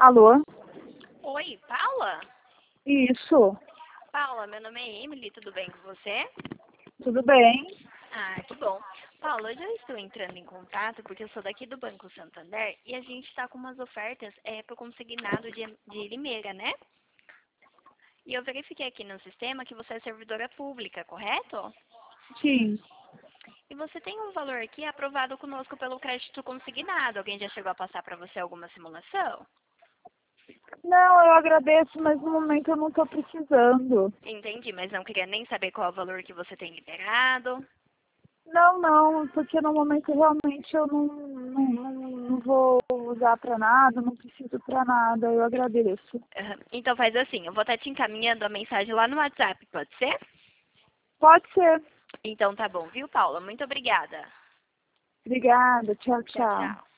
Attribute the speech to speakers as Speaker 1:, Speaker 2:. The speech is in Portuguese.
Speaker 1: Alô?
Speaker 2: Oi, Paula?
Speaker 1: Isso,
Speaker 2: Paula, meu nome é Emily, tudo bem com você?
Speaker 1: tudo bem?
Speaker 2: Ah, que bom. Paula, hoje eu estou entrando em contato porque eu sou daqui do Banco Santander e a gente está com umas ofertas para o consignado de Limeira, né? E eu verifiquei aqui no sistema que você é servidora pública, correto?
Speaker 1: Sim.
Speaker 2: E você tem um valor aqui aprovado conosco pelo crédito consignado. Alguém já chegou a passar para você alguma simulação?
Speaker 1: Não, eu agradeço, mas no momento eu não estou precisando.
Speaker 2: Entendi, mas não queria nem saber qual é o valor que você tem liberado.
Speaker 1: Não, porque no momento realmente eu não vou usar para nada, não preciso para nada, eu agradeço.
Speaker 2: Então faz assim, eu vou estar te encaminhando a mensagem lá no WhatsApp, pode ser?
Speaker 1: Pode ser.
Speaker 2: Então tá bom, viu, Paula? Muito obrigada.
Speaker 1: Obrigada, tchau,
Speaker 2: Tchau,
Speaker 1: tchau.
Speaker 2: tchau.